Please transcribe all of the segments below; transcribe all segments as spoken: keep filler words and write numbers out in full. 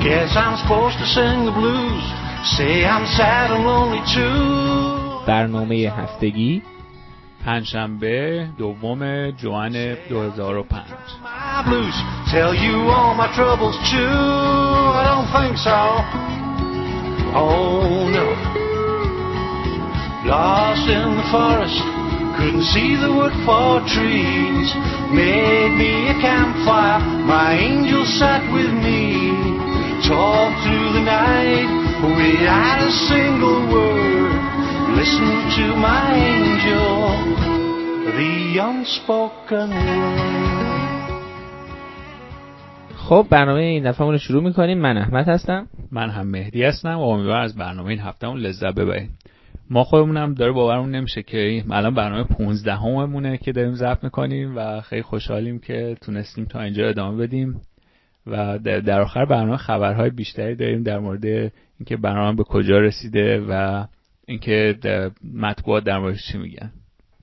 Yes, I'm supposed to sing the blues. Say I'm sad and lonely too. برنامه هفتگی پنجشنبه دوم ژوئن دو هزار و پنج. Tell you all my troubles too. I don't think so. Oh no. Lost in the forest, couldn't see the wood for trees. Made me a campfire, my angel sat with me. Talked through the night without a single word. Listen to my angel, the unspoken word. خب برنامه این دفعه رو شروع میکنیم. من احمد هستم. من هم مهدی هستم و امیدوارم از برنامه این هفتهمون لذت ببریم. ما خودمونم داره باورمون نمیشه که الان برنامه پانزدهممونه که داریم ضبط میکنیم و خیلی خوشحالیم که تونستیم تا اینجا ادامه بدیم و در آخر برنامه خبرهای بیشتری داریم در مورد اینکه برنامه به کجا رسیده و اینکه مطبوعات در موردش چی میگن.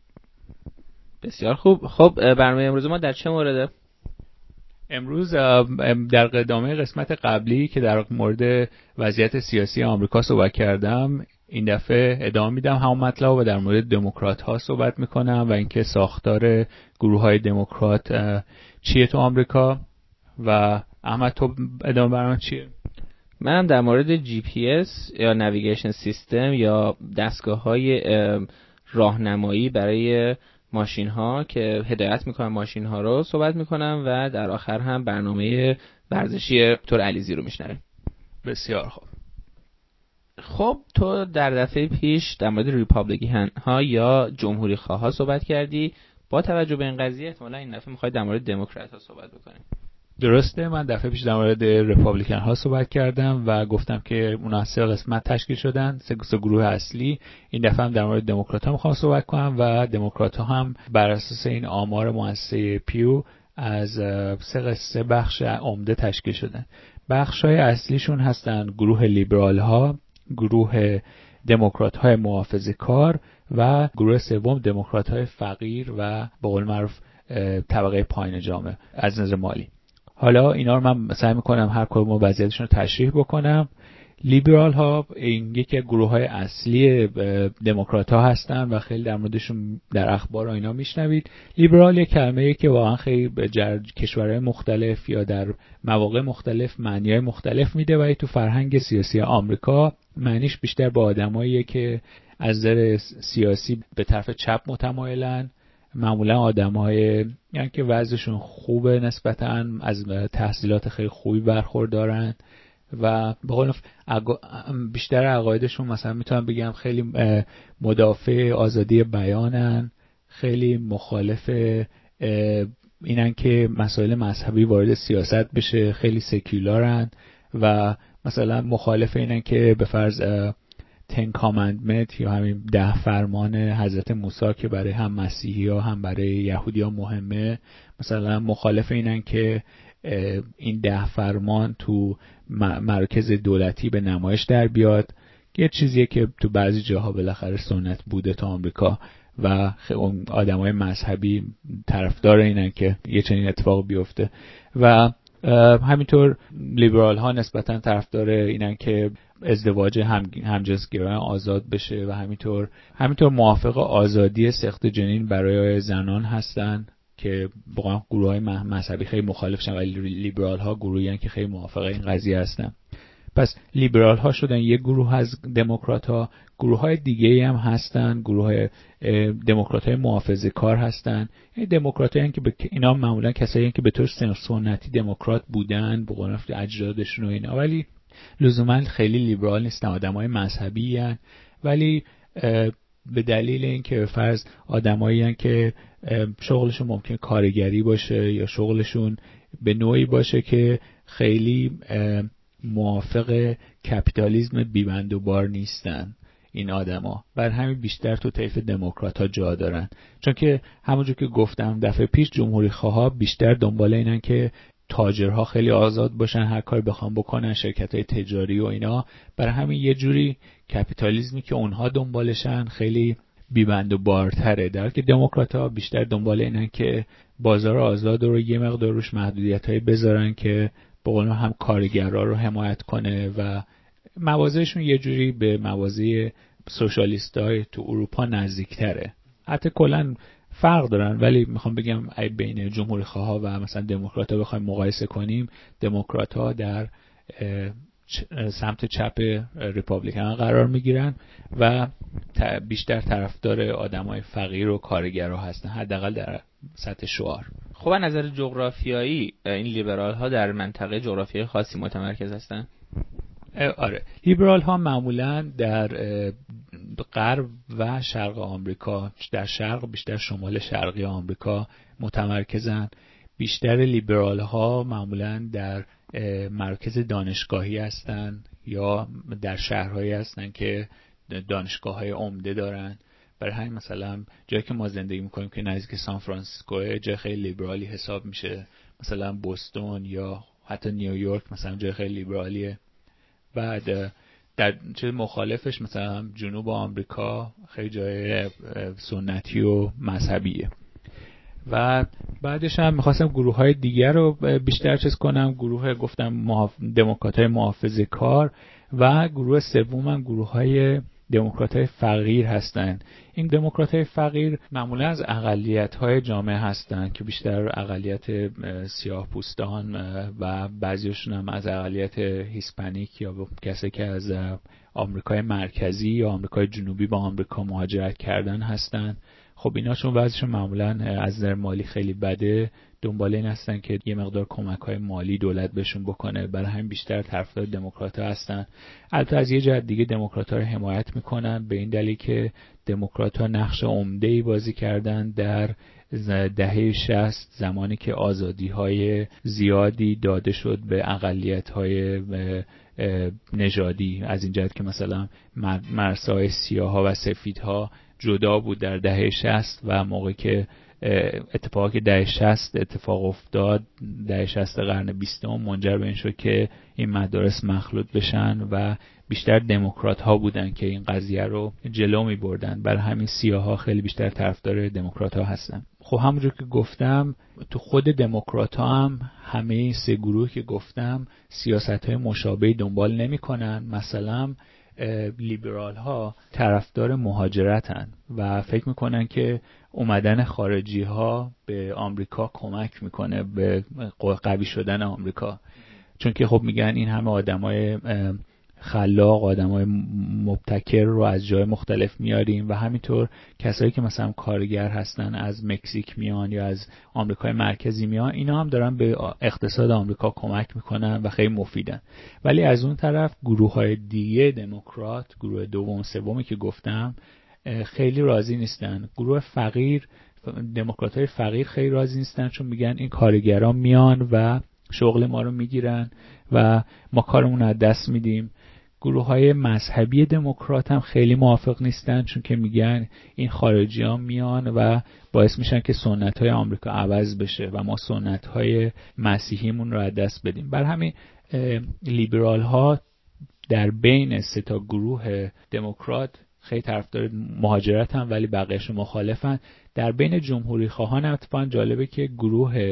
بسیار خوب. خب برنامه امروز ما در چه مورده؟ امروز در ادامه قسمت قبلی که در مورد وضعیت سیاسی آمریکا صحبت کردم، این دفعه ادامه میدم همون مطلب و در مورد دموکرات ها صحبت میکنم و اینکه ساختار گروه های دموکرات چیه تو آمریکا. و احمد تو ادامه برنامه چیه؟ منم در مورد جی پی اس یا نویگیشن سیستم یا دستگاه های راهنمایی برای ماشین ها که هدایت میکنن ماشین ها رو صحبت میکنم و در آخر هم برنامه ورزشی دکتر علیزی رو میشنویم. بسیار خوب. خب تو در دفعه پیش در مورد ریپابلیکن ها یا جمهوری خواه ها صحبت کردی. با توجه به این قضیه احتمالاً این دفعه میخوای در مورد دموکرات ها صحبت بکنیم. درسته. من دفعه پیش در مورد ریپابلیکن ها صحبت کردم و گفتم که اونا سه قسمت تشکیل شدن، سه, سه گروه اصلی. این دفعه هم در مورد دموکرات ها میخوام صحبت کنم و دموکرات ها هم بر اساس این آمار مؤسسه پیو از سه قسمت بخش عمده تشکیل شدن. بخش های اصلیشون هستن گروه لیبرال ها، گروه دموکرات های محافظه‌کار و گروه سوم دموکرات های فقیر و به قول معروف طبقه پایین جامعه از نظر مالی. حالا اینا رو من سعی میکنم هر کدوم وضعیتشون رو تشریح بکنم. لیبرال ها این یکی از گروه های اصلی دموکرات ها هستن و خیلی در موردشون در اخبار و اینا میشنوید. لیبرال یک کلمه‌ای که واقعا خیلی در کشورهای مختلف یا در مواقع مختلف معنی‌های مختلف میده و تو فرهنگ سیاسی آمریکا معنیش بیشتر با آدماییه که از نظر سیاسی به طرف چپ متمایلن، معمولا آدم‌های یعنی که وضعشون خوبه، نسبتاً از تحصیلات خیلی خوبی برخوردارن و به قول بیشتر عقایدشون مثلا میتونم بگم خیلی مدافع آزادی بیانن، خیلی مخالف اینن که مسائل مذهبی وارد سیاست بشه، خیلی سکولارن و مثلا مخالف اینن که به فرض تن کامندمنت یا همین ده فرمان حضرت موسی که برای هم مسیحی ها هم برای یهودی ها مهمه، مثلا مخالف اینن که این ده فرمان تو مرکز دولتی به نمایش در بیاد، یه چیزیه که تو بعضی جاها بالاخره سنت بوده تو آمریکا و اون آدمای مذهبی طرفدار اینن که یه چنین اتفاق بیفته و همینطور لیبرال ها نسبتا طرفدار اینن که ازدواج هم همجنسگرایان آزاد بشه و همینطور همینطور موافق آزادی سخت جنین برای زنان هستن که واقعا گروه های مذهبی خیلی مخالفشن ولی لیبرال ها گروهی هستن که خیلی موافق این قضیه هستن. پس لیبرال ها شدن یک گروه از دموکرات ها. گروه های دیگه هم هستن، گروه های دموکرات های محافظه کار هستن. این دموکرات هایی که اینا معمولا کسایی هستن که به طور سنتی دموکرات بودن به قول اجدادشون و اینا، ولی لزوما خیلی لیبرال نیستن، آدمای مذهبی هستن ولی به دلیل اینکه فرض آدمایی هستن که شغلشون ممکن کارگری باشه یا شغلشون به نوعی باشه که خیلی موافق کپیتالیسم بیبند و بار نیستن این آدما، بر همین بیشتر تو طیف دموکرات ها جا دارن، چون که همونجور که گفتم دفعه پیش جمهوری خواها بیشتر دنبال اینن که تاجرها خیلی آزاد باشن، هر کاری بخوام بکنن، شرکت‌های تجاری و اینا، برای همین یه جوری کپیتالیسمی که اونها دنبالشن خیلی بیبند و بارتره، در حالی که دموکرات‌ها بیشتر دنبال اینن که بازار آزاد رو یه مقدار روش محدودیت‌های بذارن که به قول هم کارگرها رو حمایت کنه و موازهشون یه جوری به موازه سوشالیست‌های تو اروپا نزدیک‌تره. حتی کلاً فرق دارن، ولی میخوام بگم ای بین جمهوری خواها و مثلا دموکرات‌ها بخوایم مقایسه کنیم، دموکرات‌ها در سمت چپ ریپابلیکن قرار میگیرن و بیشتر طرفدار آدمای فقیر و کارگرها هستن، حداقل در سطح شعار. خب از نظر جغرافیایی این لیبرال ها در منطقه جغرافیایی خاصی متمرکز هستن؟ آره، لیبرال ها معمولا در غرب و شرق آمریکا، در شرق بیشتر شمال شرقی آمریکا متمرکزن. بیشتر لیبرال ها معمولا در مرکز دانشگاهی هستن یا در شهرهایی هستن که دانشگاه‌های عمده دارن. برای همین مثلا جایی که ما زندگی میکنیم که نزدیک سان فرانسیسکو جای خیلی لیبرالی حساب میشه، مثلا بوستون یا حتی نیویورک مثلا جای خیلی لیبرالیه. بعد در چه مخالفش مثلا جنوب آمریکا خیلی جای سنتی و مذهبیه. و بعدش هم میخواستم گروه های دیگر رو بیشتر چیز کنم، گروه گفتم محاف... دموکرات های محافظه کار و گروه سوم هم گروه های دموکرات های فقیر هستن. این دموکرات های فقیر معمولا از اقلیت های جامعه هستن که بیشتر اقلیت سیاه پوستان و بعضیشون هم از اقلیت هیسپانیک یا کسی که از آمریکای مرکزی یا آمریکای جنوبی با آمریکا مهاجرت کردن هستن. خب اینا چون وضعشون معمولا از نظر مالی خیلی بده، دنبال این هستن که یه مقدار کمک‌های مالی دولت بهشون بکنه، برای همین بیشتر طرفدار دموکرات‌ها هستن. البته از یه جهت دیگه دموکرات‌ها رو حمایت میکنن به این دلیل که دموکرات‌ها نقش عمده‌ای بازی کردن در دهه شصت، زمانی که آزادی‌های زیادی داده شد به اقلیت‌های نژادی، از این جهت که مثلا مرزهای سیاه‌ها و سفیدها جدا بود در دهه شصت و موقعی که اتفاقی که دهه شصت اتفاق افتاد، دهه شصت قرن بیستم منجر به این شد که این مدارس مخلوط بشن و بیشتر دموکرات ها بودن که این قضیه رو جلو می بردن. برای همین سیاه ها خیلی بیشتر طرفدار دموکرات ها هستن. خب همونجور که گفتم تو خود دموکرات ها هم همه سه گروه که گفتم سیاست های مشابهی دنبال نمی کنن. مثلا لیبرال ها طرفدار مهاجرتن و فکر میکنن که اومدن خارجی ها به آمریکا کمک میکنه به قوی شدن آمریکا، چون که خب میگن این همه آدمای خلاق، آدمای مبتکر رو از جای مختلف میاریم و همینطور کسایی که مثلا کارگر هستن از مکزیک میان یا از آمریکای مرکزی میان، اینا هم دارن به اقتصاد آمریکا کمک میکنن و خیلی مفیدن. ولی از اون طرف گروه‌های دیگه دموکرات، گروه دوم سومی که گفتم، خیلی راضی نیستن. گروه فقیر، دموکرات‌های فقیر خیلی راضی نیستن، چون میگن این کارگران میان و شغل ما رو میگیرن و ما کارمون رو از دست میدیم. گروه‌های مذهبی دموکرات هم خیلی موافق نیستن، چون که میگن این خارجیان میان و باعث میشن که سنت‌های آمریکا عوض بشه و ما سنت‌های مسیحیمون رو از دست بدیم. بر همین لیبرال ها در بین سه تا گروه دموکرات خیلی طرفدار مهاجرت هم، ولی بقیه‌اش مخالفن. در بین جمهوری خواهان هم اتفاقا جالبه که گروه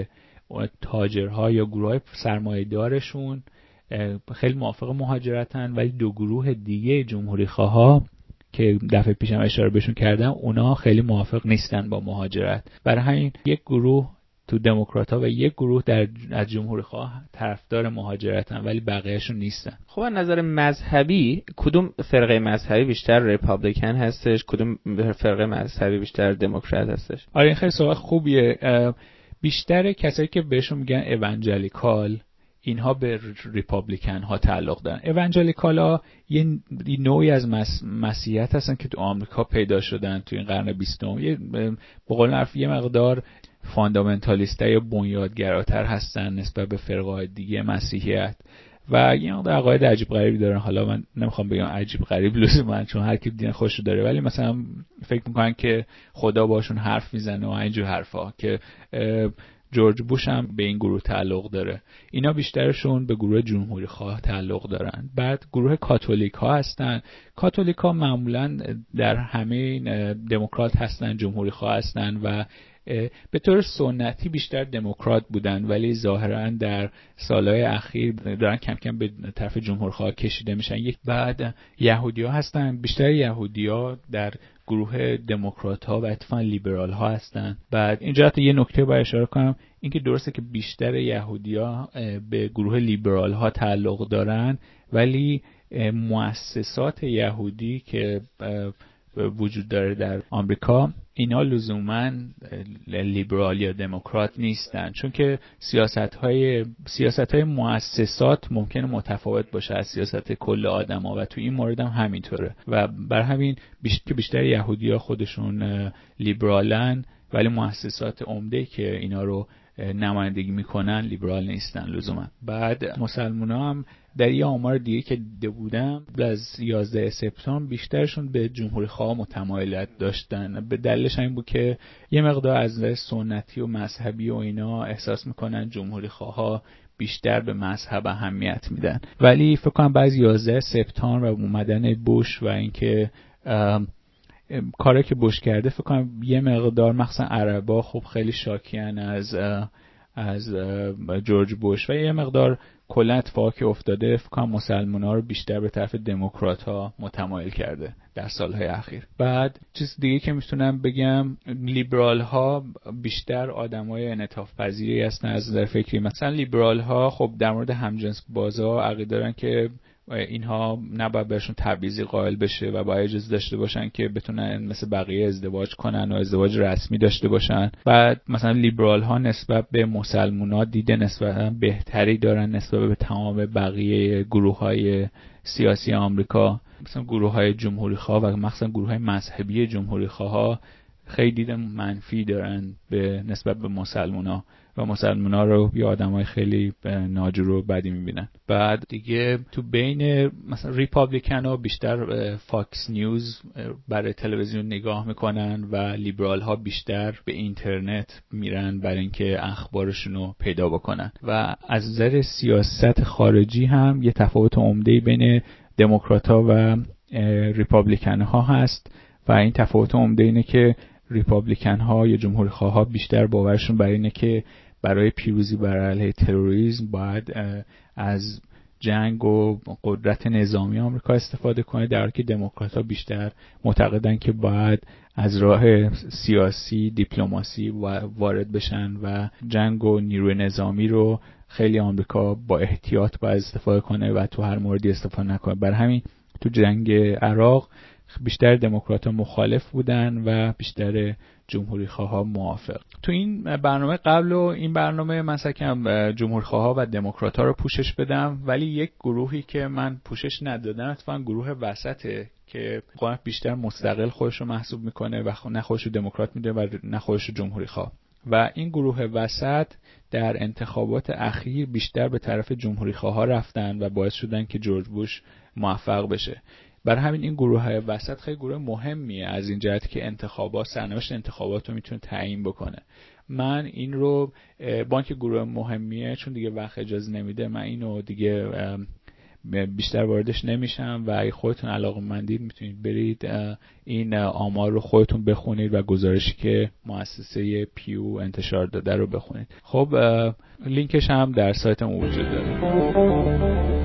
تاجرها یا گروه سرمایه‌دارشون خیلی موافق مهاجرتن، ولی دو گروه دیگه جمهوری خواها که دفعه پیشم اشاره بهشون کردم اونا خیلی موافق نیستن با مهاجرت. برای همین یک گروه تو دموکرات‌ها و یک گروه در از جمهوری خواه طرفدار مهاجرتن، ولی بقیه‌شون نیستن. خب از نظر مذهبی کدوم فرقه مذهبی بیشتر ریپابلیکن هستش، کدوم فرقه مذهبی بیشتر دموکرات هستش؟ آره این خیلی سوال خوبیه. بیشتر کسایی که بهشون میگن اوانجلیکال، اینها به ریپابلیکن ها تعلق دارن. اوانجلیکال ها یه نوعی از مس... مسیحیت هستن که تو آمریکا پیدا شدن تو این قرن بیستم. یه به قول معروف یه مقدار فاندامنتالیستا یا بنیادگراتر هستن نسبت به فرقه‌های دیگه مسیحیت و یه مقدار عقاید عجیب غریبی دارن. حالا من نمیخوام بگم عجیب غریب لزوما، چون هر کی دین خودش داره، ولی مثلا فکر میکنن که خدا باشون حرف میزنه و اینجور حرفا، که جورج بوش هم به این گروه تعلق داره. اینا بیشترشون به گروه جمهوری خواه تعلق دارن. بعد گروه کاتولیک ها هستن. کاتولیک ها معمولا در همه دموکرات هستن، جمهوری خواه هستن و به طور سنتی بیشتر دموکرات بودن، ولی ظاهرا در سالهای اخیر دارن کم کم به طرف جمهورخواه کشیده میشن. یک بعد یهودی‌ها هستن، بیشتر یهودی‌ها در گروه دموکرات‌ها و اتفاقاً لیبرال‌ها هستن. بعد اینجا حتی یه نکته باید اشاره کنم، اینکه درسته که بیشتر یهودی‌ها به گروه لیبرال‌ها تعلق دارن، ولی مؤسسات یهودی که وجود داره در آمریکا اینا لزوماً لیبرال یا دموکرات نیستن، چون که سیاست‌های سیاست‌های مؤسسات ممکنه متفاوت باشه از سیاست کل آدم‌ها و تو این مورد هم همینطوره و بر همین بیشتر که بیشتر یهودی‌ها خودشون لیبرالن، ولی مؤسسات عمده که اینا رو نمایندگی میکنن لیبرال نیستن لزوما. بعد مسلمان‌ها هم در یه آمار دیگه که دیده بودم از یازده سپتامبر بیشترشون به جمهوری‌خواه متمایلت داشتن. به دلیلش این بود که یه مقدار از نظر سنتی و مذهبی و اینا احساس میکنن جمهوری‌خواها بیشتر به مذهب اهمیت میدن. ولی فکر کنم بعد یازده سپتامبر و اومدن بوش و اینکه کاری که بوش کرده، فکر کنم یه مقدار مخصوصا عربا خب خیلی شاکیان از از جورج بوش و یه مقدار کلا اتفاقی که افتاده فکر کنم مسلمان‌ها رو بیشتر به طرف دموکرات‌ها متمایل کرده در سالهای اخیر. بعد چیز دیگه که میتونم بگم، لیبرال‌ها بیشتر آدمای انعطاف پذیری هستن از نظر فکری. مثلا لیبرال‌ها خب در مورد همجنس بازا عقیده دارن که اینها نباید بهشون تبعیضی قائل بشه و باید اجازه داشته باشن که بتونن مثل بقیه ازدواج کنن و ازدواج رسمی داشته باشن. بعد مثلا لیبرال ها نسبت به مسلمونا دیده نسبتا بهتری دارن نسبت به تمام بقیه گروه های سیاسی آمریکا. مثلا گروه های جمهوری خواه و مثلا گروه های مذهبی جمهوری خواه خیلی دید منفی دارن به نسبت به مسلمونا و مسلمونا رو یه آدمای خیلی ناجور و بدی میبینن. بعد دیگه تو بین مثلا ریپابلیکن ها بیشتر فاکس نیوز برای تلویزیون نگاه میکنن و لیبرال ها بیشتر به اینترنت میرن برای اینکه اخبارشون رو پیدا بکنن. و از نظر سیاست خارجی هم یه تفاوت عمده‌ای بین دموکرات ها و ریپابلیکن ها هست و این تفاوت عمده اینه که ریپابلیکن ها یا جمهوری خواه ها بیشتر باورشون بر اینه که برای پیروزی بر علیه تروریسم باید از جنگ و قدرت نظامی آمریکا استفاده کنه، در حالی که دموکرات ها بیشتر معتقدن که باید از راه سیاسی دیپلماسی وارد بشن و جنگ و نیروی نظامی رو خیلی آمریکا با احتیاط باید استفاده کنه و تو هر موردی استفاده نکنه. برای همین تو جنگ عراق بیشتر دموکرات‌ها مخالف بودن و بیشتر جمهوری‌خواها موافق. تو این برنامه قبل و این برنامه من سعی کردم جمهوری‌خواها و دموکرات‌ها رو پوشش بدم، ولی یک گروهی که من پوشش ندادم اتفاقاً گروه وسطه که قوم بیشتر مستقل خودش رو محسوب میکنه و نه خودش رو دموکرات میده و نه خودش رو جمهوری‌خواه. و این گروه وسط در انتخابات اخیر بیشتر به طرف جمهوری‌خواها رفتن و باعث شدن که جورج بوش موفق بشه. برای همین این گروه های وسط خیلی گروه مهمیه از این جهت که انتخابات سرنوشت انتخابات رو میتونه تعیین بکنه. من این رو با اینکه گروه مهمیه چون دیگه وقت اجازه نمیده من اینو دیگه بیشتر واردش نمیشم و اگه خودتون علاقه‌مندید میتونید برید این آمار رو خودتون بخونید و گزارشی که مؤسسه پیو انتشار داده رو بخونید. خب لینکش هم در سایتم وجود داره.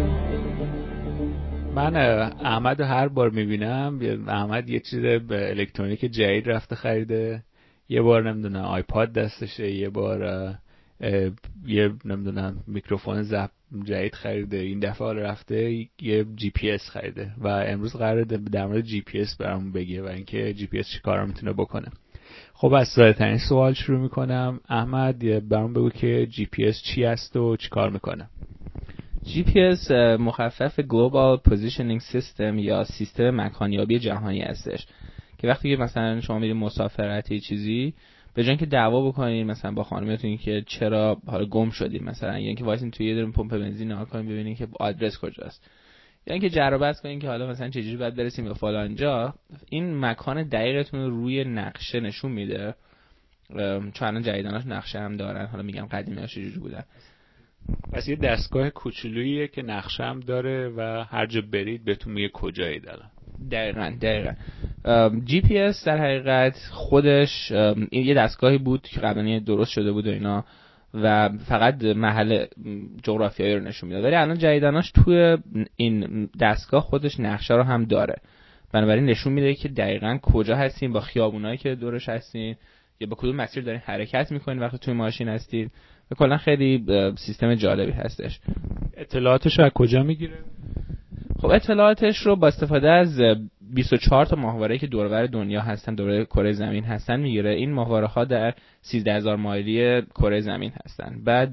من احمد هر بار میبینم احمد یه چیز به الکترونیک جدید رفته خریده، یه بار نمیدونم آیپاد دستشه، یه بار یه نمیدونم میکروفون ضبط جدید خریده، این دفعه حالا رفته یه جی پی اس خریده و امروز قراره در مورد جی پی اس برامون بگه و اینکه جی پی اس چی کارا میتونه بکنه. خب از ساده‌ترین سوال شروع میکنم. احمد برامون بگو که جی پی اس چی است و چی کار میکنه؟ جی پی اس مخفف Global Positioning System یا سیستم مکانیابی جهانی هستش که وقتی که مثلا شما میرید مسافرتی چیزی به جای اینکه دعوا بکنید مثلا با خانمتون که چرا حالا گم شدید مثلا، یا اینکه وایسین توی یه دونه پمپ بنزین نگاه کنید ببینید که آدرس کجاست، یا اینکه جر و بحث کنید که حالا مثلا چجوری باید برسیم به فلان جا، این مکان دقیقتون رو روی نقشه نشون میده. چون الان جدیدناش نقشه هم دارن، حالا میگم قدیمی‌هاش چجوری بودن. پس یه دستگاه کوچولوییه که نقشه هم داره و هر جا برید بهتون میگه کجایید الان. دقیقاً دقیقاً جی پی اس در حقیقت خودش این یه دستگاهی بود که قبلا درست شده بود و اینا و فقط محل جغرافیایی رو نشون میداد، ولی الان جدیدناش توی این دستگاه خودش نقشه رو هم داره، بنابراین نشون میده که دقیقاً کجا هستین با خیابونایی که دورش هستین یا به کدوم مسیر دارین حرکت میکنین وقتی توی ماشین هستید و کلا خیلی سیستم جالبی هستش. اطلاعاتش رو از کجا میگیره؟ خب اطلاعاتش رو با استفاده از بیست و چهار تا ماهواره‌ای که دور و بر دنیا هستن، دور کره زمین هستن میگیره. این ماهواره‌ها در سیزده هزار مایلی کره زمین هستن. بعد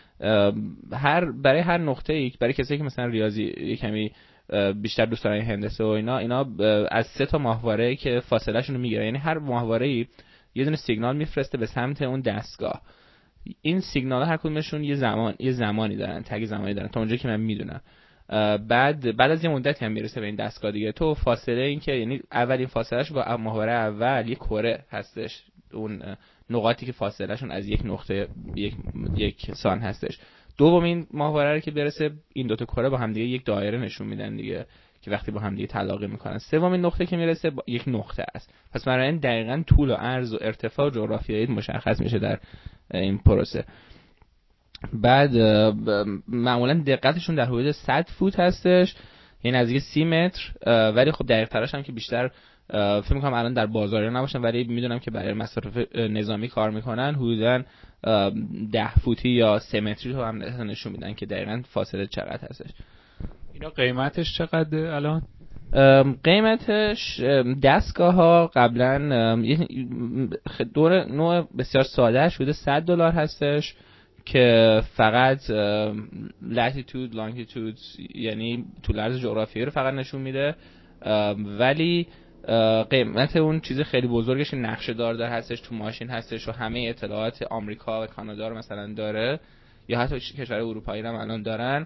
هر برای هر نقطه‌ای، برای کسایی که مثلا ریاضی کمی بیشتر دوست دارن هندسه و اینا اینا از سه تا ماهواره که فاصله شون رو میگیره، یعنی هر ماهواره‌ای یه دونه سیگنال میفرسته به سمت اون دستگاه. این سیگنال هر کدومشون یه زمان یه زمانی دارن، تگ زمانی دارن تا اونجایی که من میدونم. بعد بعد از یه مدتی هم میرسه به این دستگاه دیگه. تو فاصله این که یعنی اولین فاصلهش با ماهواره اول یه کره هستش، اون نقاطی که فاصله شون از یک نقطه یک یک سان هستش. دومین ماهواره رو که برسه این دو تا کره با هم دیگه یک دایره نشون میدن دیگه که وقتی با هم دیگه تلاقی میکنن. سومین نقطه که میرسه یک نقطه است. پس برای این دقیقاً طول و عرض و ارتفاع و جغرافیایی مشخص میشه در این پروسه. بعد معمولا دقتشون در حدود صد فوت هستش، یعنی نزدیک سی متر، ولی خب دقیق ترش هم که بیشتر فکر میکنم الان در بازار نباشن، ولی میدونم که برای مصارف نظامی کار میکنن حدودا ده فوتی یا سه متری رو هم نشون میدن که دقیقاً فاصله چقدر هستش. اینا قیمتش چقدره الان؟ قیمتش دستگاه ها قبلا دور نوع بسیار ساده شده صد دلار هستش که فقط لاتیتود لانگیتود یعنی طول عرض جغرافیایی رو فقط نشون میده، ولی قیمت اون چیز خیلی بزرگش نقشه دار دار هستش، تو ماشین هستش و همه اطلاعات آمریکا و کانادا رو مثلا داره، یا حتی کشور اروپایی هم الان دارن.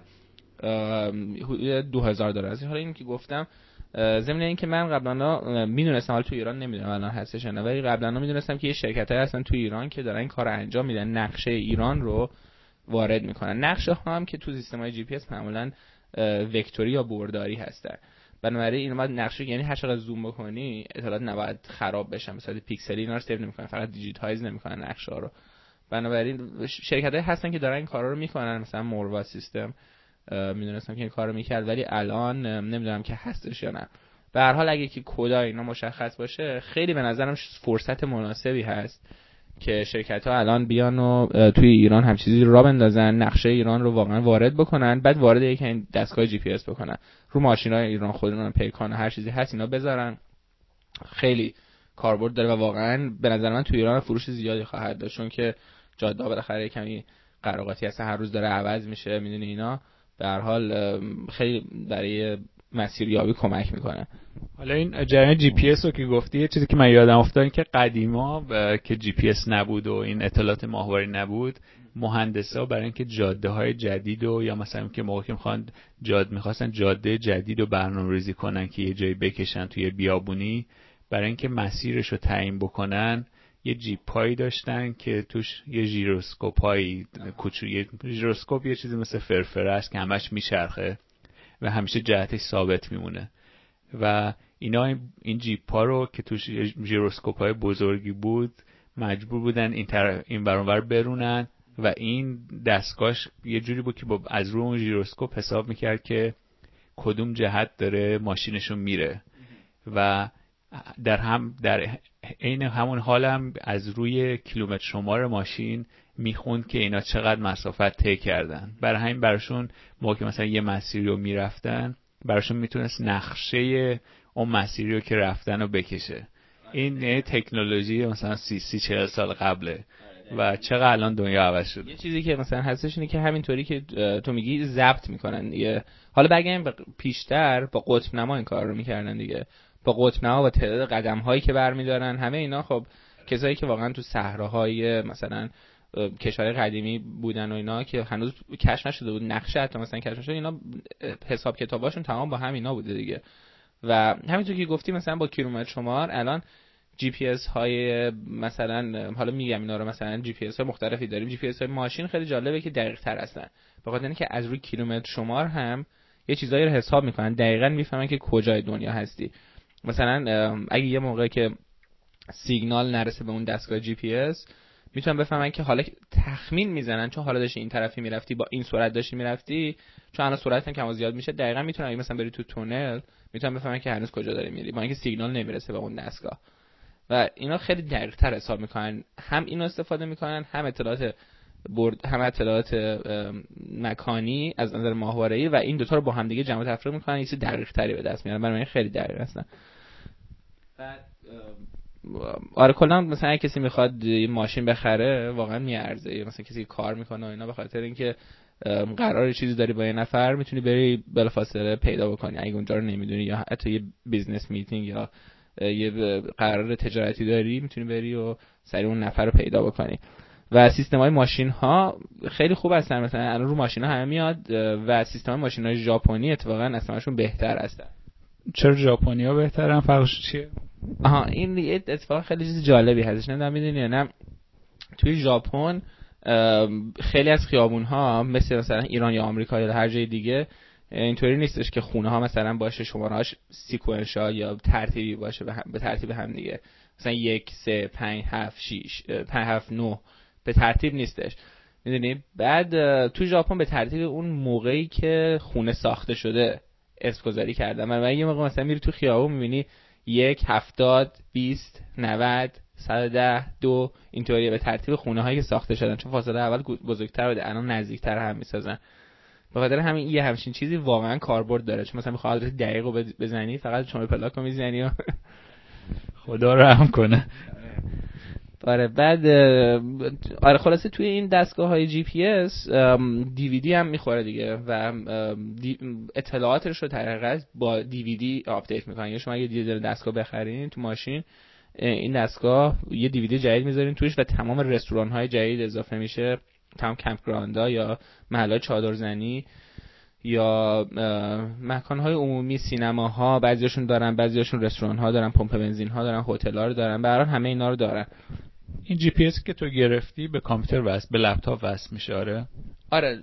حدود دو هزار دلار است. حالا این که گفتم ضمن این که من قبلا میدونستم، حالا تو ایران نمیدونم الان هستش نه، ولی قبلا میدونستم که یه شرکتایی هستن تو ایران که دارن این کارو انجام میدن، نقشه ایران رو وارد میکنن. نقشه ها هم که تو سیستم‌های جی پی اس معمولا وکتوری یا برداری هستن، بنابراین این اومد نقشه، یعنی هر چقدر زوم بکنی اطلاعات نباید خراب بشه، مثلا پیکسلی اینا رو سیو نمیکنن، فقط دیجیتایز نمیکنن نقشه ها رو. بنابراین شرکتایی هستن که دارن این کارا رو میکنن، مثلا موروا سیستم میدونستم که این کارو میکرد، ولی الان نمیدونم که هستش یا نه. به هر حال اگه که کدا اینا مشخص باشه خیلی به نظرم فرصت مناسبی هست که شرکت‌ها الان بیان و توی ایران هم چیزی را بندازن، نقشه ایران رو واقعا وارد بکنن، بعد وارد یک این دستگاه جی پی اس بکنن رو ماشینای ایران، خودمون پیکان هر چیزی هست اینا بذارن. خیلی کاربرد داره و واقعا به نظر من توی ایران فروش زیادی خواهد داشت، چون که جاده بالاخره کمی قراقاتی هست، هر روز داره عوض میشه، میدونی اینا. به هر حال خیلی برای مسیریابی کمک میکنه. حالا این جریان جی پی اس رو که گفتی، یه چیزی که من یادم افتاد این که قدیما که جی پی اس نبود و این اطلاعات ماهواره نبود، مهندسا برای اینکه جاده های جدید و یا مثلا که موقعی که میخوان جاده میخواستن جاده جدید رو برنامه‌ریزی کنن که یه جایی بکشن توی بیابونی، برای اینکه مسیرش رو تعیین بکنن یه جیپایی داشتن که توش یه ژیروسکوپایی کوچولو، یه ژیروسکوپ یه چیزی مثل فرفره است که همش میچرخه و همیشه جهتش ثابت میمونه و اینا این جیپا رو که توش ژیروسکوپای بزرگی بود مجبور بودن این طرف این برانور برونن و این دستگاهش یه جوری بود که با از رو اون ژیروسکوپ حساب میکرد که کدوم جهت داره ماشینشون میره و در هم در عین همون حال هم از روی کیلومتر شمار ماشین میخوند که اینا چقدر مسافت طی کردن. برای همین براشون موقع که مثلا یه مسیری رو میرفتن براشون میتونست نقشه اون مسیری رو که رفتن رو بکشه. این یه تکنولوژی مثلا سی سی چهل سال قبله و چقدر الان دنیا عوض شده. یه چیزی که مثلا هستش اینه که همینطوری که تو میگی ضبط میکنن دیگه. حالا بگیم پیشتر با قطب نما این کار رو میکردن دیگه، با قطب نما و تعداد قدم هایی که برمیدارن، همه اینا خب کسایی که واقعا تو صحراهای مثلا کشورهای قدیمی بودن و اینا که هنوز کشف نشده بود، نقشه حتی مثلا کشف نشده، اینا حساب کتاباشون تمام با همینا بوده دیگه. و همینطور که گفتی مثلا با کیلومتر شمار الان جی پی اس های مثلا، حالا میگم اینا رو، مثلا جی پی اس های مختلفی داریم. جی پی اس های ماشین خیلی جالبه که دقیق تر هستن، به خاطر اینکه از روی کیلومتر شمار هم یه چیزایی رو حساب میکنن، دقیقاً میفهمن که کجای دنیا هستی. مثلا اگه یه موقع که سیگنال نرسه به اون دستگاه جی پی اس، میتونن بفهمن که حالا تخمین میزنن چون حالا داشتی این طرفی میرفتی با این سرعت داشتی میرفتی، چون الان سرعت هم کم و زیاد میشه، دقیقاً میتونن اگه مثلا بری تو تونل میتونن بفهمن که هنوز کجا داری میری با اینکه سیگنال نمیرسه به اون دستگاه. و اینا خیلی دقیق تر حساب میکنن، هم اینو استفاده میکنن، هم اطلاعات برد، هم اطلاعات مکانی از نظر ماهواره‌ای، و این دوتا رو با هم دیگه جمع و تفریق میکنن، یه چیز دقیق تری به دست میارن. برای من خیلی دقیق هستن. بعد آره کلا مثلا اگه کسی میخواد یه ماشین بخره واقعا میارزه، مثلا کسی کار میکنه و اینا، به خاطر اینکه قرار چیزی داری با یه نفر میتونی بری بلافاصله پیدا بکنی اگه اونجا رو نمیدونی، یا حتی یه بیزنس میتینگ یا یه قرار تجارتی داری میتونی بری و سریع اون نفر رو پیدا بکنی. و سیستم های ماشین ها خیلی خوب هستن، مثلا الان رو ماشین ها همه میاد و سیستم های ماشین های ژاپنی اتفاقا اصلاًشون بهتر هستن. چرا ژاپنی ها بهترن؟ فرقش چیه؟ آها این یه اتفاق خیلی چیز جالبی هستش، نمیدونم میدونی یا نه. توی ژاپن خیلی از خیابون ها مثل مثلا ایران یا آمریکا یا هر جای دیگه اینطوری نیستش که خونه ها مثلا باشه شماره‌هاش سیکونشال یا ترتیبی باشه به ترتیب هم دیگه، مثلا یک سه پنج هفت شش پنج هفت نه به ترتیب نیستش، میدونی. بعد تو ژاپن به ترتیب اون موقعی که خونه ساخته شده اسم گذاری کردن. من یه موقع مثلا میری تو خیابون میبینی یک هفتاد بیست نود صد و ده دو اینطوریه به ترتیب خونه هایی که ساخته شدن، چون فاصله اول بزرگتر بوده الان نزدیکتر هم میسازن. به خاطر همین یه همچین چیزی واقعا کاربرد داره، چون مثلا میخواد آدرس دقیق رو بزنی فقط شما پلاک رو میزنی و خدا رحم کنه. آره بعد آره خلاصه توی این دستگاه های جی پی اس دیویدی هم میخوره دیگه و اطلاعاتش رو در حقیقت با دیویدی آپدیت میکنن. یا شما اگه دیویدی دستگاه بخرین تو ماشین، این دستگاه یه دیویدی جدید میذارین توش و تمام رستوران های جدید اضافه میشه، تمام کمپ گراندها یا محلات چادرزنی یا مکان‌های عمومی، سینماها بعضیاشون دارن، بعضیاشون رستوران‌ها دارن، پمپ بنزین‌ها دارن، هتل‌ها رو دارن، به هر حال همه اینا رو دارن. این جی پی اس که تو گرفتی به کامپیوتر وصل، به لپتاپ وصل میشه؟ آره آره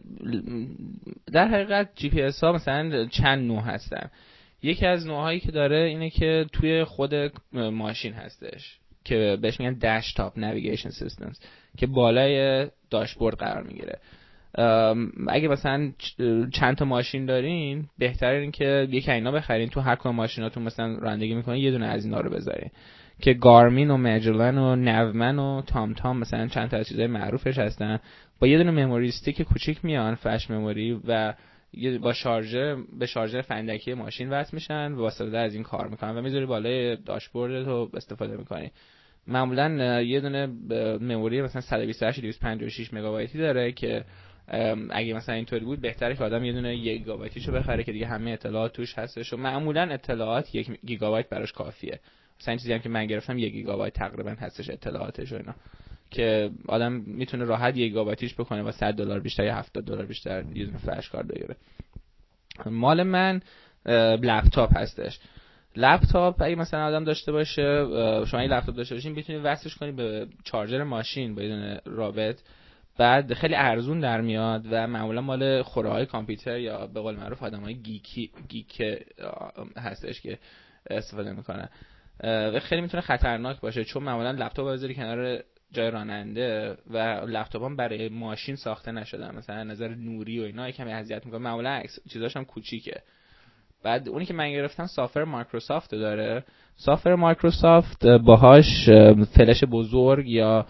در حقیقت جی پی اس ها مثلا چند نوع هستن. یکی از نوع‌هایی که داره اینه که توی خود ماشین هستش که بهش میگن دشتاپ نویگیشن سیستمز که بالای داشبورد قرار میگیره. اگه مثلا چند تا ماشین دارین بهتره این که یکی اینا بخرین، تو هر کدوم ماشیناتون مثلا رانندگی میکنین یه دونه از اینا رو بذارین که گارمین و مجلن و نومن و تام تام مثلا چند تا از چیزای معروفش هستن، با یه دونه مموری استیک کوچیک میان، فلش مموری، و با شارژر به شارژر فندکی ماشین وصل میشن و واسطه از این کار میکنن و میذاری بالای داشبورد رو استفاده میکنی. معمولا یه دونه مموری مثلا صد و بیست و هشت دویست و پنجاه و شش مگابایتی داره که اگه مثلا اینطوری بود بهتره که آدم یه دونه یک گیگابایتیشو بخره که دیگه همه اطلاعات توش هستش و معمولا اطلاعات یک گیگابایت براش کافیه. مثلا این چیزی هم که من گرفتم یک گیگابایت تقریبا هستش اطلاعاتش و اینا، که آدم میتونه راحت یک گیگابایتیش بکنه با صد دلار بیشتر یا هفتاد دلار بیشتر یه دونه فلش کارت بگیره. مال من لپتاپ هستش. لپتاپ اگه مثلا آدم داشته باشه، شما این لپتاپ داشته باشین میتونید وصلش کنید به چارجر ماشین با یه دونه رابط، بعد خیلی ارزون در میاد و معمولا مال خوره‌های کامپیوتر یا به قول معروف آدمای گیکی گیک هستش که استفاده میکنن. و خیلی میتونه خطرناک باشه چون معمولا لپتاپ بذاری کنار جای راننده و لپتاپ هم برای ماشین ساخته نشدن، مثلا نظر نوری و اینا کمی اذیت میکنه، معمولا چیزاش هم کوچیکه. بعد اونی که من گرفتم سافر مایکروسافت داره. سافر مایکروسافت باهاش فلش بزرگ یا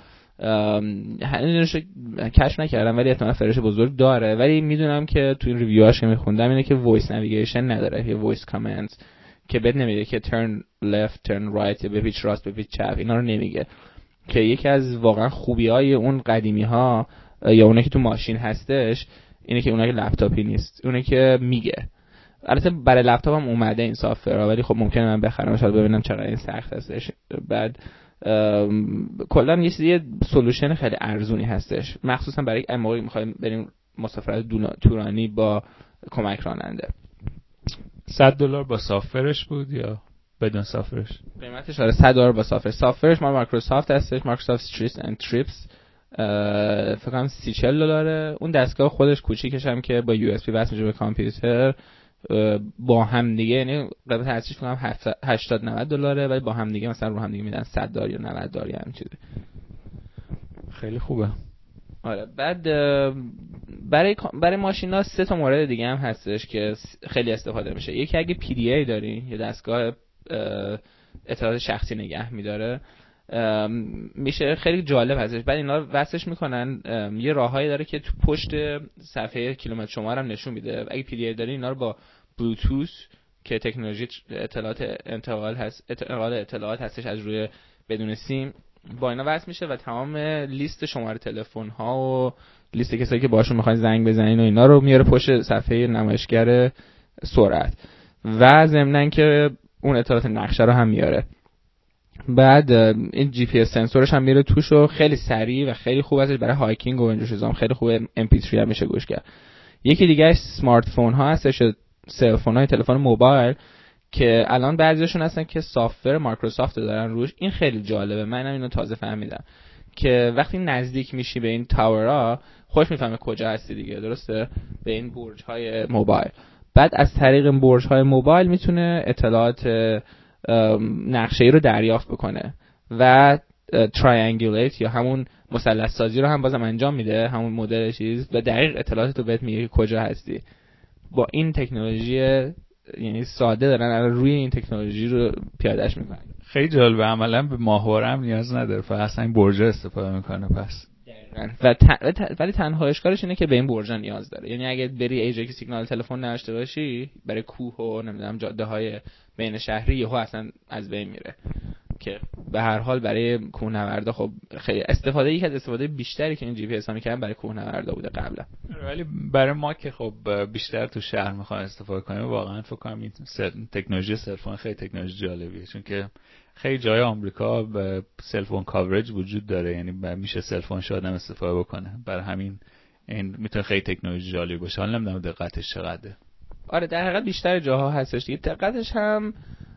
هنوز کشف نکردم ولی احتمالاً فلش بزرگ داره، ولی میدونم که تو این ریویوهاش که میخوندم اینه که وایس نویگیشن نداره، یه وایس کامندز که بد نمیده که turn left turn right به پیچ راست به پیچ چپ اینا رو نمیگه، که یکی از واقعا خوبیای اون قدیمی ها یا اونه که تو ماشین هستش اینه که اونایی که لپتاپی نیست، اونه که میگه. البته برای لپتاپ هم اومده این سافت‌ور، ولی خب ممکنه من بخرم شاید ببینم چقدر این سخت هستش. بعد کلا یه چیزی سولوشن خیلی ارزونی هستش، مخصوصا برای موقعی می‌خوایم بریم مسافرت طولانی با کمک راننده. صد دلار با سافرش بود یا بدون سافرش؟ قیمتش آره صد دلار با سافر. سافرش مال مایکروسافت هستش، مایکروسافت استریت اند تریپس، فکر کنم سی چهل دلاره. اون دستگاه خودش کوچیکش هم که با یو اس بی وصل میشه به کامپیوتر با هم دیگه، یعنی قیمت هستش فکر کنم هشتاد نود دلاره ولی با هم دیگه مثلا رو هم دیگه میدن صد دلار یا نود دلار یا همین چیزی. خیلی خوبه. آره بعد برای برای ماشینا سه تا مورد دیگه هم هستش که خیلی استفاده میشه. یکی اگه پی دی ای دارین یا دستگاه اطلاعات شخصی نگه میداره میشه خیلی جالب هستش. بعد اینا وصلش میکنن یه راههایی داره که تو پشت صفحه کیلومتر شمار هم نشون میده. اگه پی دی ای دارین اینا رو با بلوتوث که تکنولوژی اطلاعات انتقال هست انتقال اطلاعات هستش از روی بدون سیم، با اینا وصل میشه و تمام لیست شماره تلفن ها و لیست کسایی که باشون میخواین زنگ بزنین و اینا رو میاره پشت صفحه نمایشگر سرعت و ضمناً که اون اطلاعات نقشه رو هم میاره. بعد این جی پی اس سنسورش هم میره توش و خیلی سریع و خیلی خوب هستش برای هایکینگ و اینجور چیزا، هم خیلی خوبه. ام پی تری هم میشه گوش کرد. یکی دیگه اسمارت فون ها هستش، سل فون های تلفن موبایل که الان بعضیشون هستن که سافتور مایکروسافت دارن روش. این خیلی جالبه، منم اینو تازه فهمیدم که وقتی نزدیک میشی به این تاورها خوش میفهمه کجا هستی دیگه، درسته، به این برج های موبایل. بعد از طریق این برج های موبایل میتونه اطلاعات نقشه‌ای رو دریافت بکنه و ترایانگولیت یا همون مثلث سازی رو هم بازم انجام میده، همون مدل چیز، و دقیق اطلاعات رو بهت میگه کجا هستی. با این تکنولوژی یعنی ساده دارن روی این تکنولوژی رو پیادهش میکنن. خیلی جالبه، عملا به ماهواره هم نیاز نداره، فقط اصلا این برج استفاده میکنه. پس و تن... ولی تنها اشکالش اینه که به این برج نیاز داره. یعنی اگه بری ایجا که سیگنال تلفن نداشته باشی برای کوه و نمیدونم جاده های بین شهری یهو اصلا از بین میره، که به هر حال برای کوهنوردا خب خیلی استفاده یک از استفاده بیشتری که این جی پی اس ها می‌کردن برای کوهنوردا بوده قبلا. ولی برای ما که خب بیشتر تو شهر می‌خوایم استفاده کنیم، واقعا فکر کنم این تکنولوژی سلفون خیلی تکنولوژی جالبیه، چون که خیلی جای آمریکا به سلفون کاورج وجود داره، یعنی میشه سلفون شاد هم استفاده بکنه. برای همین این میتونه خیلی تکنولوژی جالبی باشه. حالا نمیدونم دقتش چقدره. آره در حقیقت بیشتر جاها هستش دیگه، دقتش هم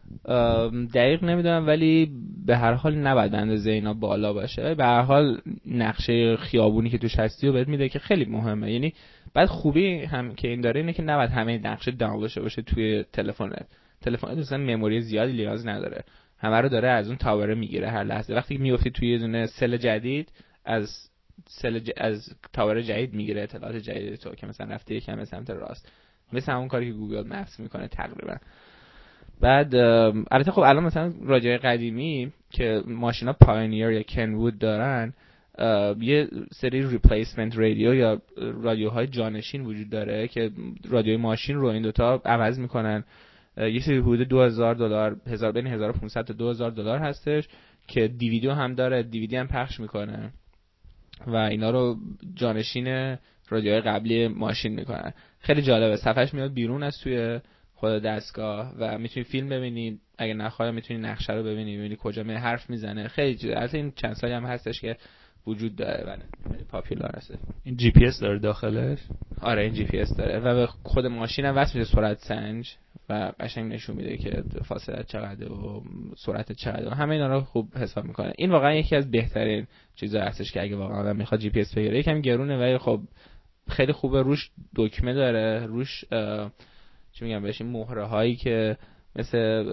دقیق نمیدونم ولی به هر حال نباید به اندازه اینا بالا باشه. به هر حال نقشه خیابونی که توش هستی رو بهت میده که خیلی مهمه. یعنی بعد خوبی هم که این داره اینه که نباید همه نقشه دانلود شه باشه توی تلفنت. تلفنت مثلا مموری زیادی نیاز نداره، همه رو داره از اون تاور میگیره هر لحظه. وقتی میافتی توی یه دونه سل جدید از سل ج... از تاور جدید میگیره اطلاعات جدید تو که مثلا رفته یکم به سمت راست، مثل همون کاری که گوگل مپس میکنه تقریبا. بعد البته خب الان مثلا رادیوهای قدیمی که ماشینا پایونیر یا کنوود دارن یه سری ریپلیسمنت رادیو یا رادیوهای جانشین وجود داره که رادیوی ماشین رو این دوتا عوض میکنن. یه سری حدود دو هزار دلار، هزار بین هزار و پانصد تا دو هزار دلار هستش که دیویدی هم داره، دیویدی هم پخش میکنه و اینا رو جانشین رادیوهای قبلی ماشین میکنن. خیلی جالبه، صفحش میاد بیرون از توی خود دستگاه و میتونی فیلم ببینی، اگه نخوای میتونی نقشه رو ببینی، ببینی کجا می حرف میزنه. خیلی جالب. البته این چند سالی هم هستش که وجود داره و خیلی پاپولار هست. این جی پی اس داره داخلش؟ آره این جی پی اس داره و به خود ماشین هم وصل میشه سرعت سنج و قشنگ نشون میده که فاصله چقدره و سرعت چقدره و همه اینا رو خوب حساب میکنه. این واقعا یکی از بهترین چیزا هستش که اگه واقعا آدم میخواد جی پی اس بگیره. یکم گرونه ولی خب خیلی خوبه، روش دکمه داره، روش چی میگم بهش، این مهره هایی که مثل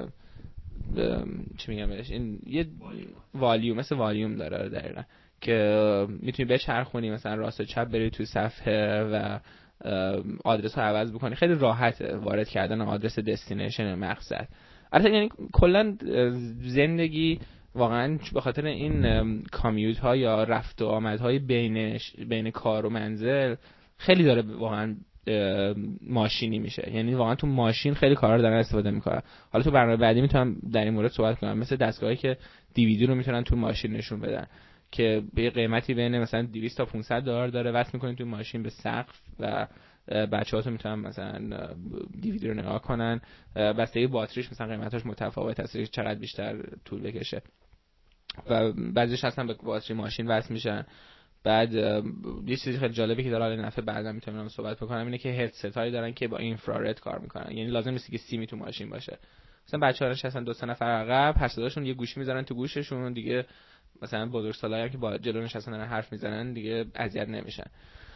چی میگم بهش، این یه والیوم مثل والیوم داره دقیقاً که میتونی بچرخونی مثلا راست و چپ بری تو صفحه و آدرس رو عوض بکنی. خیلی راحته وارد کردن آدرس دستینیشن مقصد. البته یعنی کلا زندگی واقعا به خاطر این کامیوت ها یا رفت و آمد های بین بین کار و منزل خیلی داره واقعا ماشینی میشه. یعنی واقعا تو ماشین خیلی کارا رو دارن استفاده میکنن. حالا تو برنامه بعدی میتونم در این مورد صحبت کنم، مثل دستگاهی که دیویدی رو میتونن تو ماشین نشون بدن که به قیمتی بین مثلا دویست تا پانصد دلار داره، وصل میکنین تو ماشین به سقف و بچه‌ها میتونن مثلا دیویدی رو نگاه کنن. بستگی باتریش مثلا قیمتاش متفاوت هست، چقدر بیشتر طول بکشه و بعضیش اصلا به باتری ماشین وصل میشن. بعد یه چیزی خیلی جالبی که داره، الان نفع بعدا میتونم صحبت بکنم، اینه که هدست هایی دارن که با اینفرارد کار میکنن. یعنی لازم نیست که سیمی تو ماشین باشه. مثلا بچه‌ها نشستن دو سه نفر عقب، هر صداشون یه گوشی میذارن تو گوششون دیگه، مثلا بزرگسالایی هم که با جلو نشستن دارن حرف میزنن دیگه اذیت نمیشن.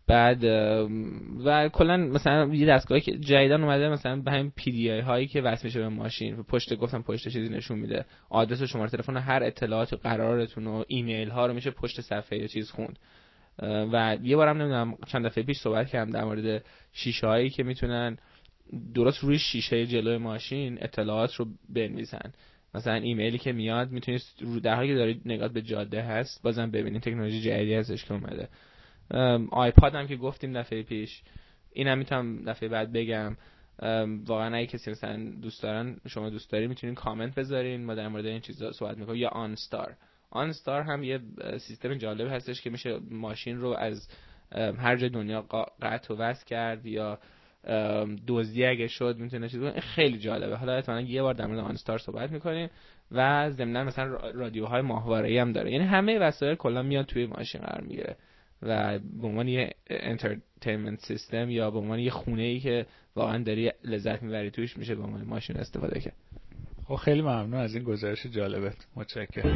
بعد و کلا مثلا یه دستگاهی که جدیدن اومده مثلا به همین پی دی ای هایی که وصل میشه به ماشین، پشت گفتم پشت چیزی نشون میده، آدرس و شماره تلفن و هر اطلاعات و قرارتون و ایمیل ها رو میشه پشت صفحه یا چیز خوند. و یه بارم نمیدونم چند دفعه پیش صحبت کردم در مورد شیشه هایی که میتونن درست روی شیشه جلوی ماشین اطلاعات رو بنویسن. مثلا ایمیلی که میاد میتونید در حالی که دارید نگاه به جاده هست بازم ببینید. تکنولوژی جدیدی ازش که اومده. آیپاد هم که گفتیم دفعه پیش، اینم میتونم دفعه بعد بگم. واقعا اگه کسی مثلا دوست دارن، شما دوست دارید میتونین کامنت بذارین، ما در مورد این چیزا صحبت میکنیم. یا آن استار آن استار هم یه سیستم جالب هستش که میشه ماشین رو از هر جای دنیا قطع و وصل کرد یا دزدی اگه شد میتونه چیز کنه. خیلی جالبه. حالا احتمالاً یه بار در مورد آن استار صحبت میکنیم. و ضمن مثلا رادیوهای ماهواره‌ای هم داره، یعنی همه وسایل کلا میاد توی ماشین قرار میگیره و به عنوان یه انترتینمنت سیستم یا به عنوان یه خونه‌ای که واقعا داری لذت میبری توش میشه به عنوان ماشین استفاده کرد. خب خیلی ممنون از این گزارش جالبت. متشکرم.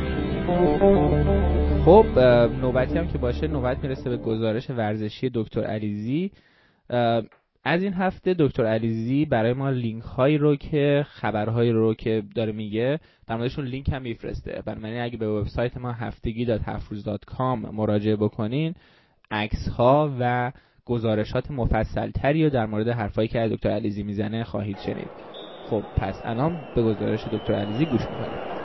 خب نوبتی هم که باشه نوبت میرسه به گزارش ورزشی دکتر علیزی. از این هفته دکتر علیزی برای ما لینک هایی رو که خبرهایی رو که داره میگه در موردشون لینک هم میفرسته. بنابراین اگه به وبسایت ما هفتگی دات هفتروز دات کام مراجعه بکنین عکس ها و گزارشات مفصل تری رو در مورد حرفایی که دکتر علیزی میزنه خواهید شنید. خب پس الان به گزارش دکتر علیزی گوش میکنید.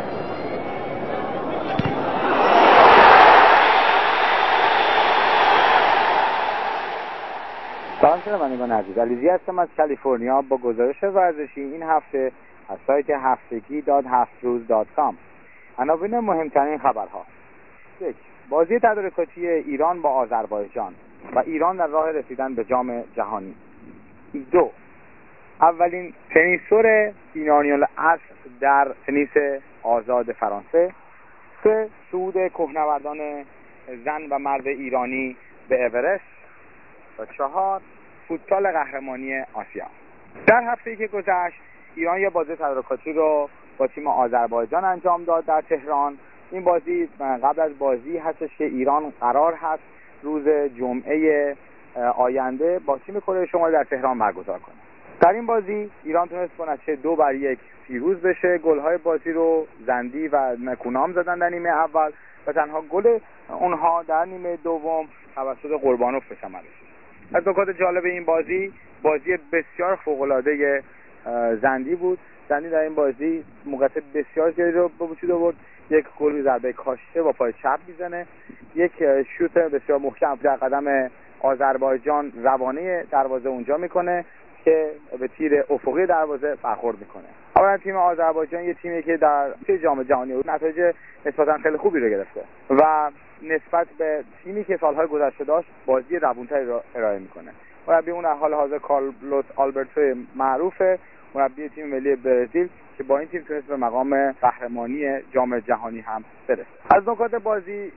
سلام شنوندگان عزیز، علیزی هستم از کالیفرنیا با گزارش ورزشی این هفته از سایت هفتگی دات هفتروز دات کام. عناوین مهمترین خبرها: یک، بازی تدارکاتی ایران با آذربایجان و ایران در راه رسیدن به جام جهانی. دو، اولین تنیسور ایرانی الاصل در تنیس آزاد فرانسه. سه، صعود کوهنوردان زن و مرد ایرانی به اورست. و چهار، فوتسال قهرمانی آسیا. در هفته‌ای که گذشت ایران یه بازی تدارکاتی رو با تیم آذربایجان انجام داد در تهران. این بازی قبل از بازی هستش که ایران قرار هست روز جمعه آینده با تیم کره شمالی در تهران برگزار کنه. در این بازی ایران تونست با نتیجه دو بر یک پیروز بشه. گل‌های بازی رو زندی و نکونام زدن در نیمه اول و تنها گل اونها در نیمه دوم توسط قربانوف به ثمر رسید. از نکات جالب این بازی بازی بسیار فوق‌العاده زندی بود. زندی در این بازی موقعیت بسیار زیادی رو به وجود آورد. یک گل ضربه کاشته با پای چپ میزنه، یک شوت بسیار محکم در قدم آذربایجان روانه دروازه اونجا میکنه که به تیر افقی دروازه برخورد میکنه. اولا تیم آذربایجان یه تیمی که در جام جهانی نتایج نسبتا خیلی خوبی رو گرفته و نسبت به تیمی که سالهای گذشته داشت بازی روونتری رو ارائه میکنه. مربی اون در حال حاضر کارلوس آلبرتو معروفه، مربی تیم ملی برزیل که با این تیم تونست به مقام قهرمانی جام جهانی هم برسه. از نکات بازی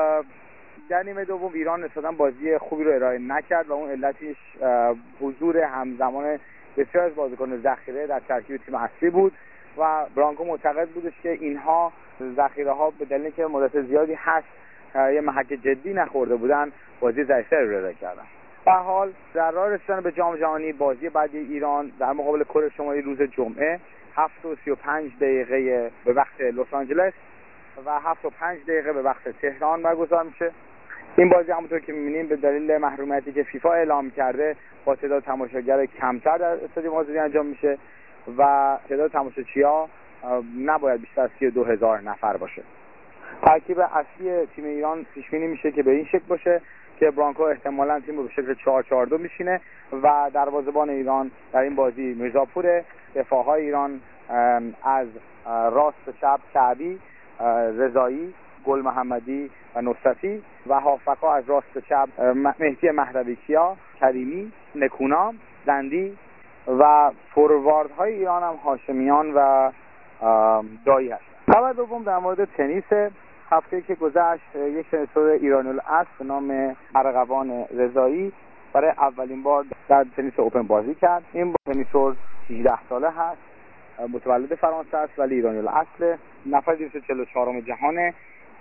در نیمه دوم ایران نسبتاً بازی خوبی رو ارائه نکرد و اون علتش حضور همزمان بسیار از بازیکن ذخیره در ترکیب تیم اصلی بود و برانکو معتقد بودش که اینها ذخیره‌ها به دلیل اینکه مدت زیادی هست یه محک جدی نخورده بودن بازی ضعیف‌تری رو ارائه کردن. به هر حال در راه رسیدن به جام جهانی بازی بعدی ایران در مقابل کره شمالی روز جمعه هفت و سی و پنج دقیقه به وقت لس آنجلس و هفت و پنج دقیقه به وقت تهران برگزار میشه. این بازی همونطور که می‌بینیم به دلیل محرومیتی که فیفا اعلام کرده با تعداد تماشاگر کمتر در استادیوم آزادی انجام میشه و تعداد تماشاچی‌ها نباید بیشتر از سی و دو هزار نفر باشه. ترکیب اصلی تیم ایران پیش بینی میشه که به این شکل باشه که برانکو احتمالاً تیم رو به شکل چهار چهار دو میشینه و دروازه‌بان ایران در این بازی میرزاپور، دفاع‌های ایران از راست به چپ کعبی، رضایی، گل محمدی و نصرتی و هافبک‌ها از راست به چپ مهدی مهدوی کیا، کریمی، نکونام، زندی و فورواردهای ایران هم هاشمیان و دایی هستند. خبر دوم در مورد تنیس. هفته‌ای که گذشت یک تنیسور ایرانی الاصل به نام ارغوان رضایی برای اولین بار در تنیس اوپن بازی کرد. این تنیسور هجده ساله هست، متولد فرانسه است ولی ایرانی الاصل، نفر دویست و چهل و چهارم جهانه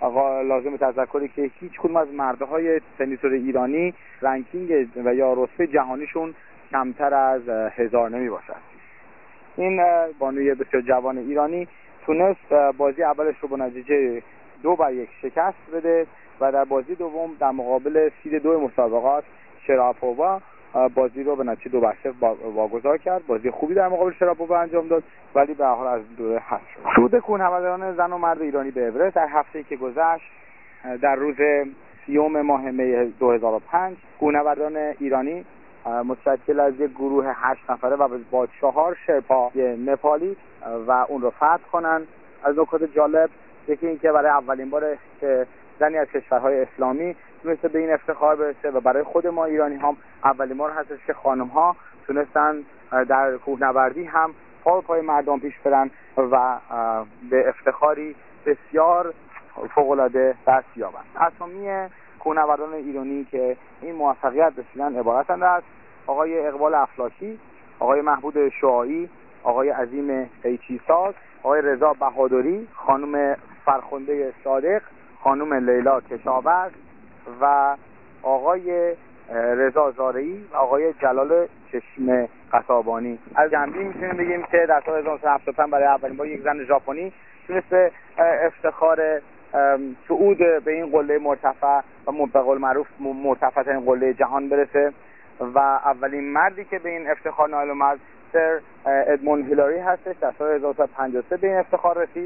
لازم تذکری که هیچ کدوم از مردهای تنیسور ایرانی رنکینگ و یا رتبه جهانیشون کمتر از هزار نمی باشد. این بانوی بسیار جوان ایرانی تونست بازی اولش رو با نتیجه دو بر یک شکست بده و در بازی دوم در مقابل سید دو مسابقات شراپووا بازی رو به نتیجه دو بر صفر واگذار کرد. بازی خوبی در مقابل شراپووا انجام داد ولی به هر حال از دوره حذف شد. صعود کوهنوردان زن و مرد ایرانی به اورست در هفته‌ای که گذشت در روز سیوم ماه می دو هزار و پنج کوهنوردان ایرانی متشکل از یک گروه هشت نفره و با چهار شرپا نپالی و اون رو فتح کنن. از نکات جالب یکی این که برای اولین بار که زنی از کشورهای اسلامی تونسته به این افتخار برسه و برای خود ما ایرانی هم اولین بار هستش که خانم ها تونستن در کوهنوردی هم پا پای مردم پیش برن و به افتخاری بسیار فوق‌العاده دست یابند. اسامی کوهنوردان ایرانی که این موفقیت رسیدن عبارتند از آقای اقبال افلاکی، آقای محمود شعاعی، آقای عظیم قیچی‌ساز، آقای رضا بهادری، خانم فرخنده صادق، خانم لیلا کشاورز و آقای رضا زارعی و آقای جلال چشم قصابانی. از جنبی میتونیم بگیم که در سال هزار و نهصد و هفتاد و پنج برای اولین بار یک زن ژاپنی تونسته افتخار صعود به این قله مرتفع و به قول معروف مرتفع ترین قله جهان برسه و اولین مردی که به این افتخار نائل اومد سر ادموند هیلاری هستش. در سال هزار و نهصد و پنجاه و سه به این افتخار رسید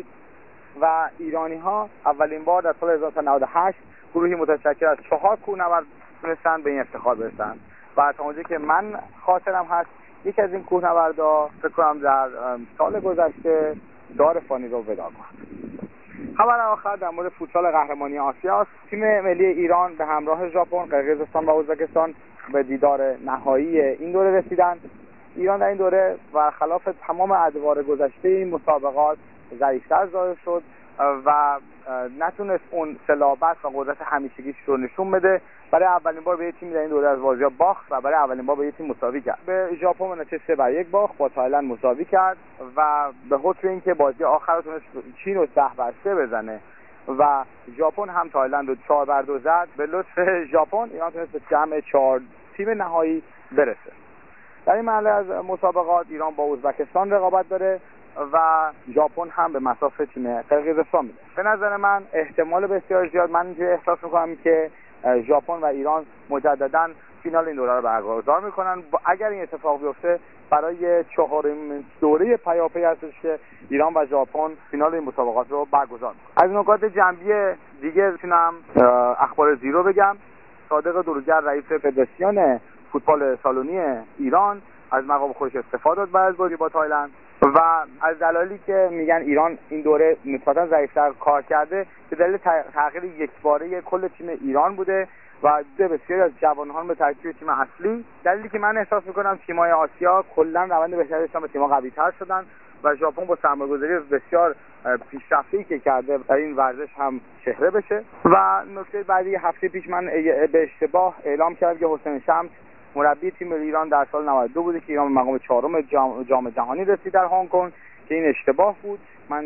و ایرانی ها اولین بار در سال هزار و نهصد و نود و هشت گروهی متشکل از چهار کوهنورد تونستن به این افتخار برسن و تا اونجایی که من خاطرم هست یکی از این کوهنوردها فکر کنم در سال گذشته دار فانی رو ودا کرد. خبر آخر در مورد فوتسال قهرمانی آسیا است. تیم ملی ایران به همراه ژاپن، قرقیزستان و ازبکستان به دیدار نهایی این دوره رسیدند. ایران در این دوره و خلاف تمام ادوار گذشته این مسابقات ضعیف‌تر ظاهر شد و نتونست اون صلابت و قدرت همیشگیش رو نشون بده. برای اولین بار به یک تیم در این دوره از بازی‌ها باخت و برای اولین بار به یک تیم مساوی کرد. به ژاپن به نتیجه سه بر یک باخت، با تایلند مساوی کرد و به حکم اینکه بازی آخر رو تونست چین رو ده بر سه بزنه و ژاپن هم تایلند رو چهار بر دو زد، به لطف ژاپن ایران تونست به جمع چهار تیم نهایی برسه. در این مرحله از مسابقات ایران با ازبکستان رقابت داره و ژاپن هم به مسافه تیم قرقیزستان میده. به نظر من احتمال بسیار زیاد من اینجوری احساس میکنم که ژاپن و ایران مجددا فینال این دوره رو برگزار میکنن. اگر این اتفاق بیفته برای چهارمین دوره پیاپی هستش که ایران و ژاپن فینال این مسابقات رو برگزار میکنن. از نکات جنبی دیگه میتونم اخبار زیرو بگم. صادق دروگر رئیس فدراسیون فوتبال سالونی ایران از مقام خودش استفاده داد بعد از بازی با تایلند و از دلایلی که میگن ایران این دوره نسبتا ضعیف‌تر کار کرده به دلیل تغییر یکباره کل تیم ایران بوده و بسیاری از جوانان به ترکیب تیم اصلی. دلیلی که من احساس میکنم تیم‌های آسیا کلا روند بهتری داشتن و تیم‌ها قوی‌تر شدن و ژاپن با سرمایه‌گذاری بسیار پیشرفته‌ای که کرده در این ورزش هم چهره بشه. و نکته بعدی، هفته پیش من به اشتباه اعلام کردم که حسین شمس مربی تیم ایران در سال نود و دو بوده که ایران به مقام چهارم جام, جام جهانی رسید در هنگ کنگ که این اشتباه بود. من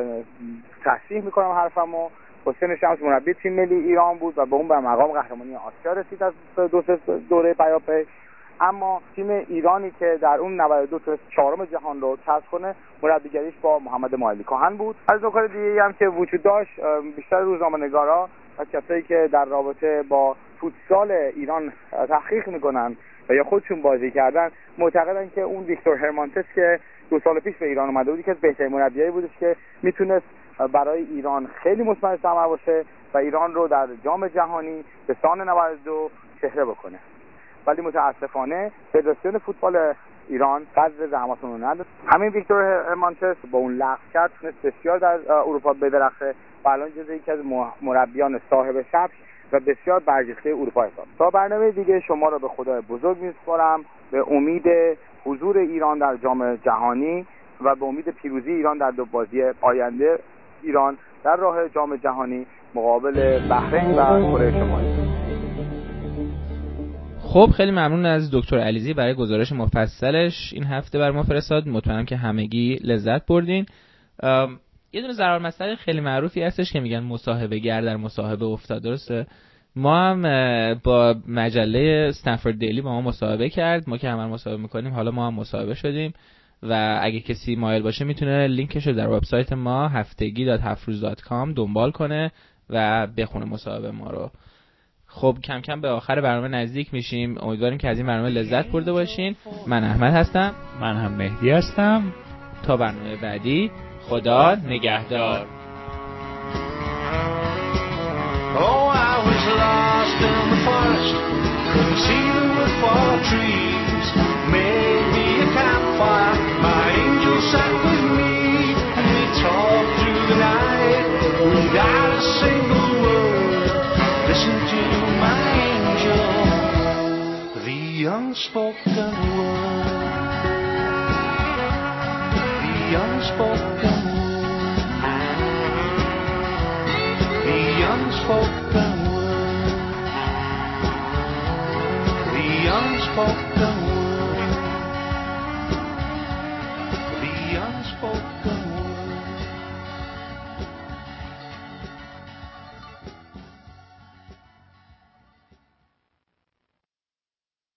تصحیح میکنم حرفمو. حسین شمس مربی تیم ملی ایران بود و به اون به مقام قهرمانی آسیا رسید از دو سه دوره پیاپی. اما تیم ایرانی که در اون نود و دو تونست چهارم جهان رو کسب کنه مربیگریش با محمد مالی کاهن بود. از نکات دیگه هم که وجود داشت، بیشتر روزنامه‌نگارا و کسایی که در رابطه با فوتسال ایران تحقیق میکنن و یا خودشون بازی کردن معتقدن که اون ویکتور هرمانتس که دو سال پیش به ایران اومده بود که از بهترین مربیایی بودش که میتونست برای ایران خیلی مثمر ثمر باشه و ایران رو در جام جهانی به سال نود و دو چهره بکنه. ولی متاسفانه فدراسیون فوتبال ایران قدر زحماتون رو نداد. همین ویکتور هرمانتس با اون لغو کرد تونست بسیار در اروپا بدرخشه و الان جزو یکی از مربیان صاحب سبک و بسیار برجسته اروپا حساب. تا برنامه دیگه شما رو به خدای بزرگ میسپارم، به امید حضور ایران در جام جهانی و به امید پیروزی ایران در دو بازی آینده ایران در راه جام جهانی مقابل بحرین و کره شمالی. خب خیلی ممنون از دکتر علیزی برای گزارش مفصلش این هفته بر ما فرستاد. مطمئنم که همگی لذت بردین. یه دونه ضرر مسئله خیلی معروفی هستش که میگن مصاحبه گر در مصاحبه افتاد، درسته؟ ما هم با مجله استنفورد دیلی با ما مصاحبه کرد، ما که همه مصاحبه میکنیم حالا ما هم مصاحبه شدیم و اگه کسی مایل باشه میتونه لینکش رو در وبسایت ما هفتگی دات هفت روز دات کام دنبال کنه و بخونه مصاحبه ما رو. خب کم کم به آخر برنامه نزدیک میشیم، امیدواریم که از این برنامه لذت برده باشین. من احمد هستم. من هم مهدی هستم. تا برنامه بعدی، خدا نگهدار. Oh, I was lost in the forest, couldn't see the wood for trees. Made me a campfire, my angel sat with me, and we talked through the night without a single word. Listen to my angel, the unspoken word, the unspoken unspoken word, the unspoken